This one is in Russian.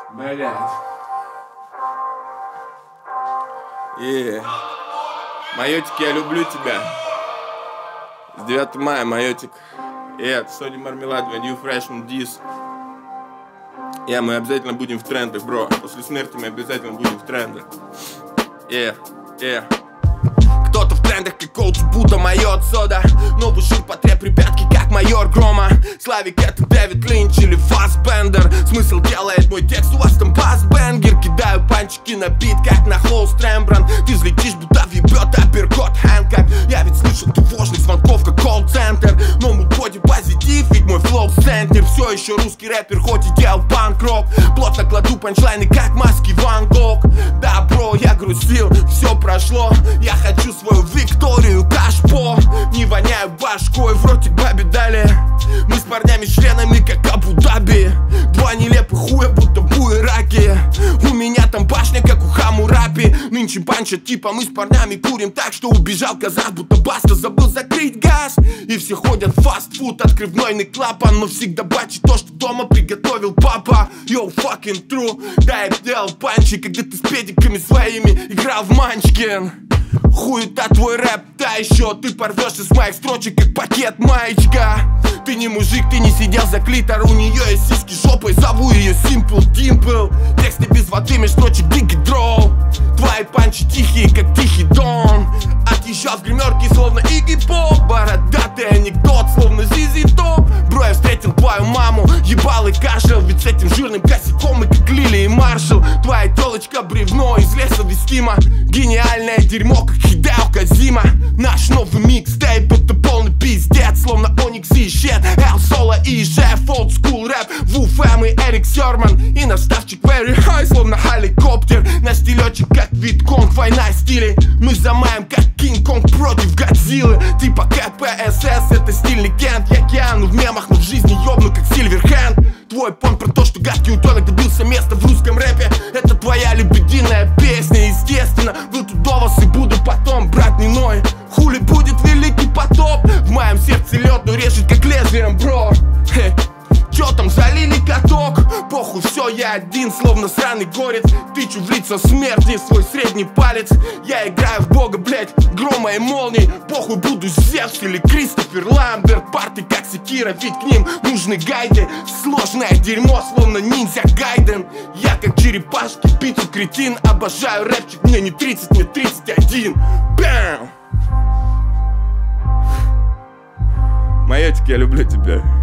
Блядь. Майотик, я люблю тебя. С 9 мая, Майотик. Sony Marmelade, New Freshman Dis. Мы обязательно будем в трендах, бро. После смерти мы обязательно будем в трендах. Кто-то в трендах, как Коуч Будда, Майот Сода. Новый ширпотреб, ребятки, как майор Грома. Славик, это Дэвид Линч или Фассбендер. Смысл делает мой текст, у вас там бас-бенгер. Кидаю панчики на бит, как на холст Рембрандт. Ты взлетишь, будто въебет апперкот Хэнкок. Я ведь слышал тревожных звонков, как колл-центр. Но мой боди позитив, ведь мой флоу-центр. Все еще русский рэпер, хоть и делал панк-рок. Плотно кладу панчлайны, как маски Ван Гог. Да, бро, я грустил, все прошло. Я хочу свою Викторию Кашпо. Не воняю башкой, в ротик бабе дали. Мы с парнями-членами, как Абу-Даби. Два нелепых хуя, будто буераки. У меня там башня, как у Хамурапи. Нынче банчат, типа мы с парнями курим так, что убежал казах, будто Баста забыл закрыть газ. И все ходят в фастфуд, открыв гнойный клапан. Но всегда бачит то, что дома приготовил папа. Йоу, fucking true. Да, я делал панчи, когда ты с педиками своими играл в Манчкин. Хуета твой рэп, да еще ты порвешься с моих строчек, как пакет маечка. Ты не мужик, ты не сидел за клитор. У нее есть сиськи жопой, зову ее Simple Dimple. Тексты без воды, меж строчек Diggy Draw. Твои панчи тихие, как тихий дон. Отъезжал в гримерке, словно Игги Поп. Бородатый анекдот, словно Зизи Топ. Бро, я встретил твою маму, ебал и кашлял. Ведь с этим жирным косяком мы как Лили и Маршал. Твоя телочка бревно из леса вестима. Гениальное дерьмо, как Хидео Козима. Наш новый микстейп, это полный пиздец. Словно Оникс и Щет, Эл Соло и Жеф. Old school рэп, Вуфэм и Эрик Сёрман. И наставчик Very High, словно хеликоптер. Наш стилечек, как Витконг, война стилей. Мы замаем, как Кинг-Конг против Годзиллы. Типа КПСС, это стиль легенд. Я Киану в мемах, но в жизни ёбну, как Сильверхенд. Твой пон про то, что гадкий утенок добился места в русском рэпе. Это твоя лебединая песня, естественно. Был тут до вас и буду потом, брат, не ной. Хули будет великий потоп. В моем сердце лед, но режет как лезвием, бро. Чё там, залили каток? Похуй, все, я один, словно сраный горец. Тычу в лицо смерти свой средний палец. Я играю в бога, блять, грома и молний. Похуй, буду Зевс или Кристофер Ламберт. Парты как секира, ведь к ним нужны гайды. Сложное дерьмо, словно ниндзя Гайден. Я как черепашки, пиццу кретин. Обожаю рэпчик, мне не 30, мне 31. Бэм! Майотик, я люблю тебя.